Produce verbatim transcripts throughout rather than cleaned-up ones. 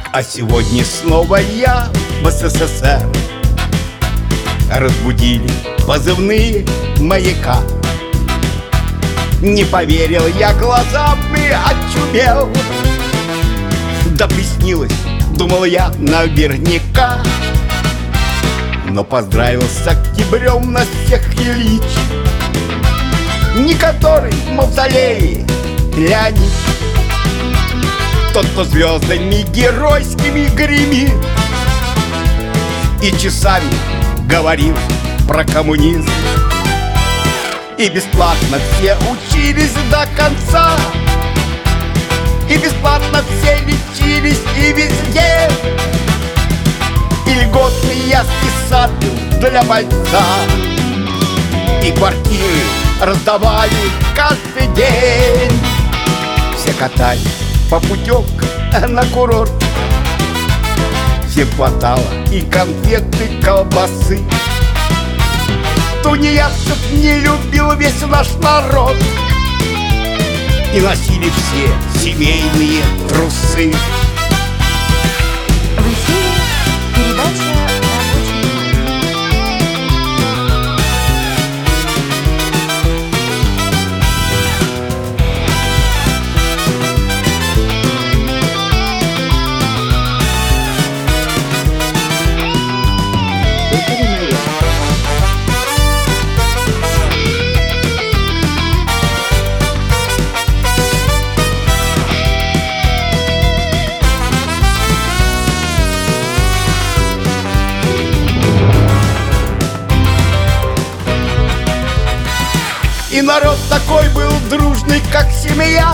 А сегодня снова я в СССР. Разбудили позывные маяка. Не поверил я глазам и очумел. Да приснилось, думал я наверняка. Но поздравил с октябрем нас всех Ильич, не который в мавзолее Леонид, тот, кто звездами геройскими гремит и часами говорил про коммунизм. И бесплатно все учились до конца, и бесплатно все лечились и везде. И льготный яский сад для бойца, и квартиры раздавали каждый день. Все катались по путевкам на курорт, всем хватало и конфеты, колбасы. Тунеядцев не любил весь наш народ, и носили все семейные трусы. В эфире передача И народ такой был дружный, как семья,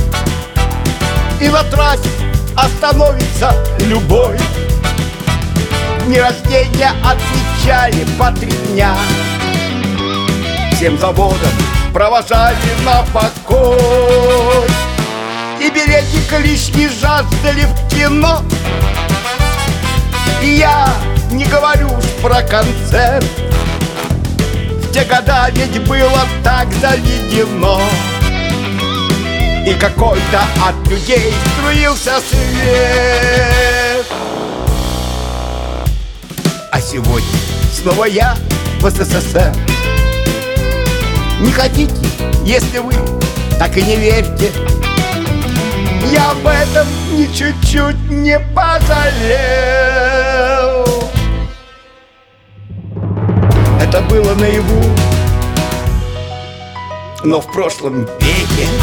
и на трассе остановится любой. Дни рождения отмечали по три дня, всем заводам провожали на покой. И билетик лишний жаждали в кино. И я не говорю уж про концерт, в те года ведь было так заведено, и какой-то от людей струился свет. А сегодня снова я в СССР. Не хотите, если вы так и не верьте, я об этом ни чуть-чуть не пожалел. Это было наяву, но в прошлом веке.